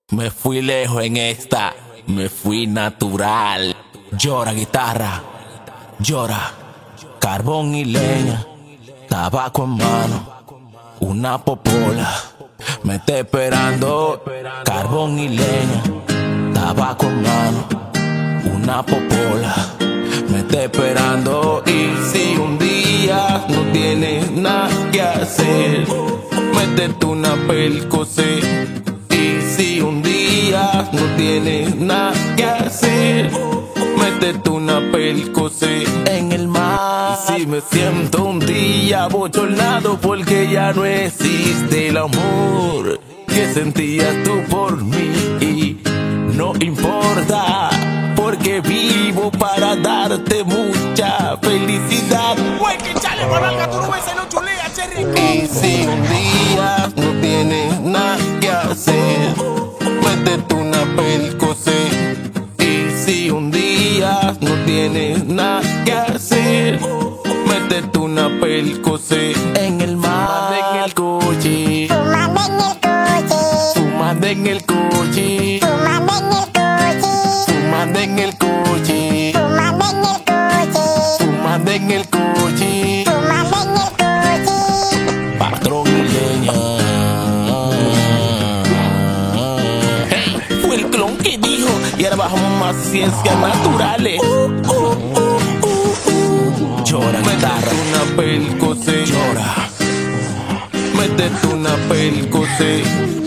Me fui lejos en esta, me fui natural. Llora guitarra, llora, carbón y leña, tabaco en mano, una popola. Me está esperando, carbón y leña, tabaco en mano, una popola. Me está esperando y si un día no tienes nada que hacer, métete una Percocet. Y si un día no tienes nada que hacer, métete una Percocet en el mar. Y si me siento un día bochornado porque ya no existe el amor que sentías tú por mí, y no importa porque vivo para darte mucha felicidad. Y si un día no tienes nada que hacer, métete una Percocet. Y si un día no tienes nada que hacer, métete una Percocet en el mar, en el coche, fumando en el coche, fumando en el coche, fumando en el coche, patrón y leña. Hey, fue el clon que dijo y ahora bajamos más ciencias naturales. Llora guitarra, una Percocet, llora, métete una Percocet,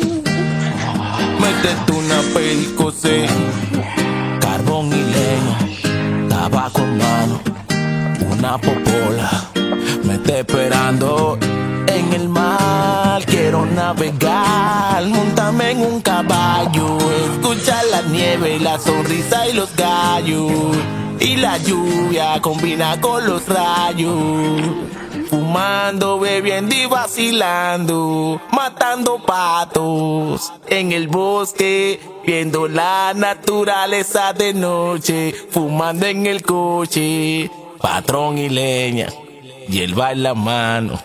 métete una Percocet, carbón y leña, tabaco en mano, una popola. Me está esperando en el mar. Quiero navegar, montame en un caballo, escuchar la nieve, la sonrisa y los gallos, y la lluvia combina con los rayos. Fumando, bebiendo y vacilando, matando patos en el bosque, viendo la naturaleza de noche, fumando en el coche, patrón y leña, hierba en la mano.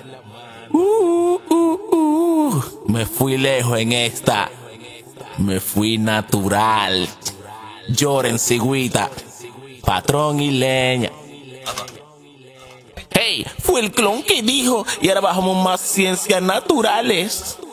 Me fui lejos en esta, me fui natural. Lloren cigüita, patrón y leña. Hey, fue el clon que dijo y ahora bajamos más ciencias naturales.